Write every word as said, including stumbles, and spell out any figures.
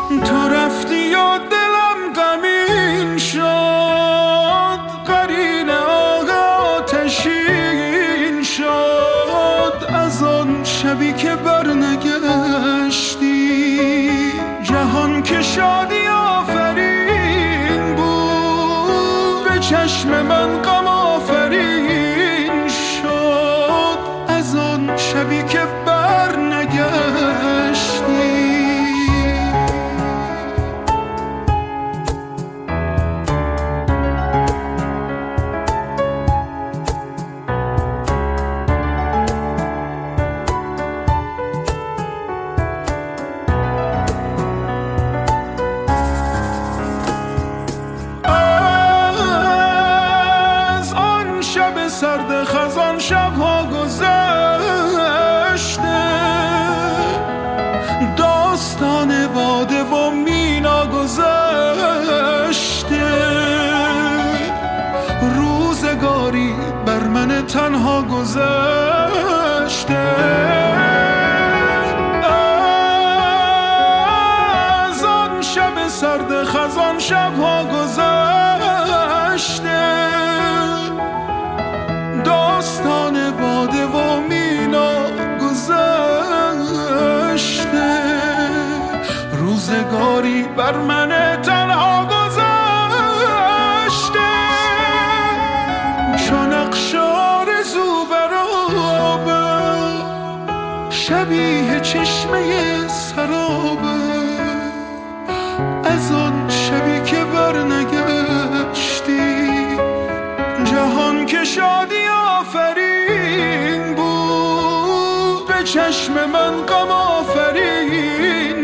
تو رفتی و دلم غمین شد، قرین آه آتشین شد. از آن شبی که برنگشتی، جهان که شادی آفرین بود، به چشم من غم آفرین شد. از آن شبی که برنگشتی. سرد خزان شبها گذشته، داستان باده و مینا گذشته. روزگاری بر من تنها گذشته. از آن شب سرد خزان شبها گذشته، داستان باده و مینا گذشته. روزگاری بر من تنها گذشته. چون اقشار زو بر آبه، شبیه چشمه سرابه. از آن شبی که برنگشتی، جهان که شادی آفرین بود، به چشم من غم آفرین